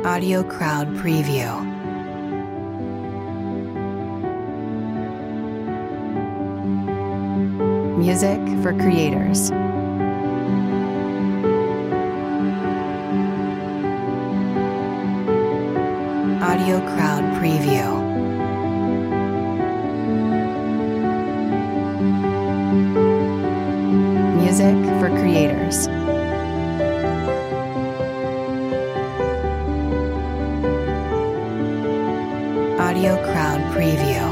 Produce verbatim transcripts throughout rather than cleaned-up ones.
Audio Crowd Preview. Music for creators. Audio Crowd Preview. Music for creators. Audio Crowd Preview.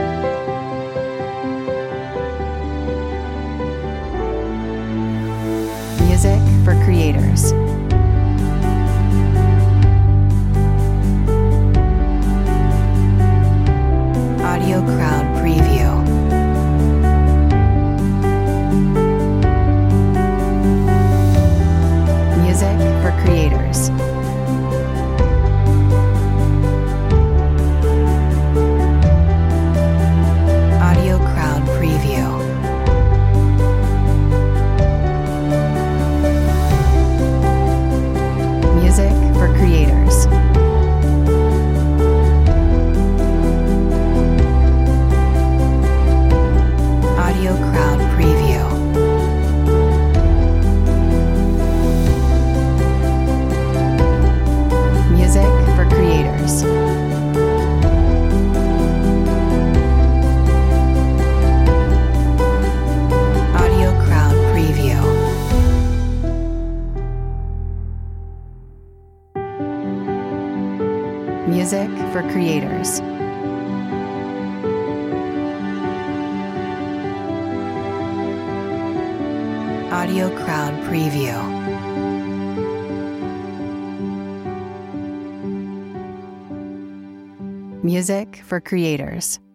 Music for creators. Audio Crowd Preview. Music for creators. Audio Crowd Preview. Music for creators. Audio Crowd Preview. Music for creators. Audio Crowd Preview. Music for creators. Audio Crowd Preview. Music for creators.